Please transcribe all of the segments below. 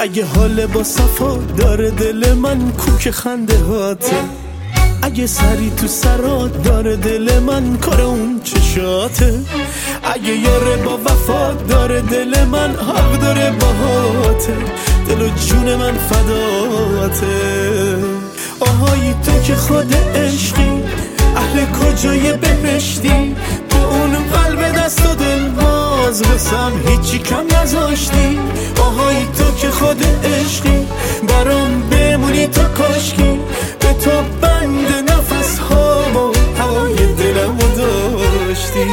اگه حال با صفا داره دل من کوک خنده هاته، اگه سری تو سرات داره دل من کار اون چشاته، اگه یاره با وفا داره دل من حق داره باهاته، دل و جون من فداته. آهای تو که خود عشقی، اهل کجای بهشتی، با اون قلب دست و دل باز واسم هیچی کم نذاشتی. آهای تو که خود عشقی، برام بمونی تا کاشکی، به تو بند نفس ها و هوای دلمو داشتی.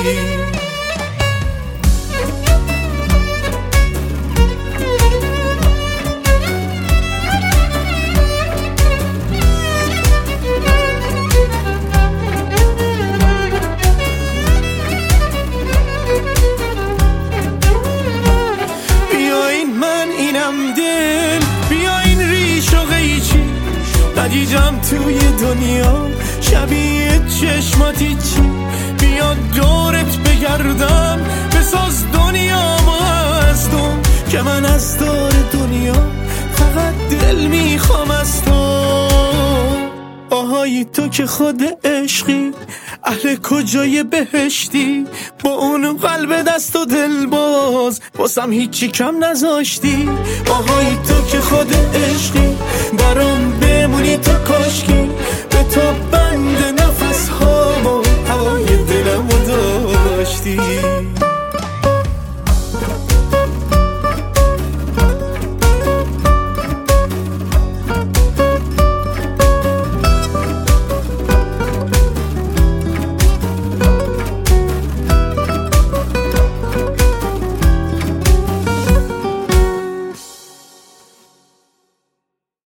ندیدم توی دنیا شبیه چشماتی چی، بیا دورت بگردم بساز دنیا ما از تو، که من از دور دنیا فقط دل میخوام از تو. آهای تو که خود عشقی، اهل کجای بهشتی، با اون قلب دست و دل باز واسم هیچی کم نذاشتی. آهای تو که خود عشقی، برام بمونی تا کاش